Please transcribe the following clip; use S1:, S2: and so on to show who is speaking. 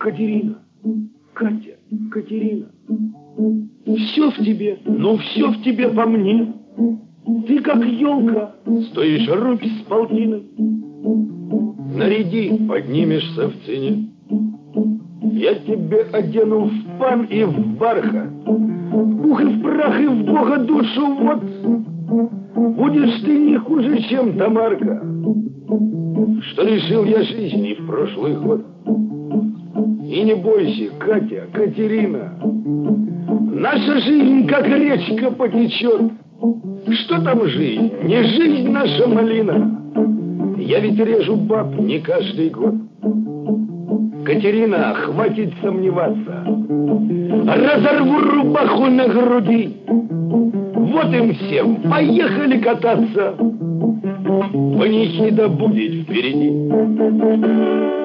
S1: Катерина, Катя, Катерина, все в тебе, но все в тебе по мне. Ты как елка, стоишь руки с полтиной. Наряди, поднимешься в цене. Я тебе одену в пан и в бархат, в пух и в прах и в Бога душу, вот. Будешь ты не хуже, чем Тамарка, что лишил я жизни в прошлый год. И не бойся, Катя, Катерина, наша жизнь, как речка, потечет. Что там жизнь? Не жизнь наша малина. Я ведь режу баб не каждый год. Катерина, хватит сомневаться. Разорву рубаху на груди. Вот им всем, поехали кататься. Панихида будет впереди.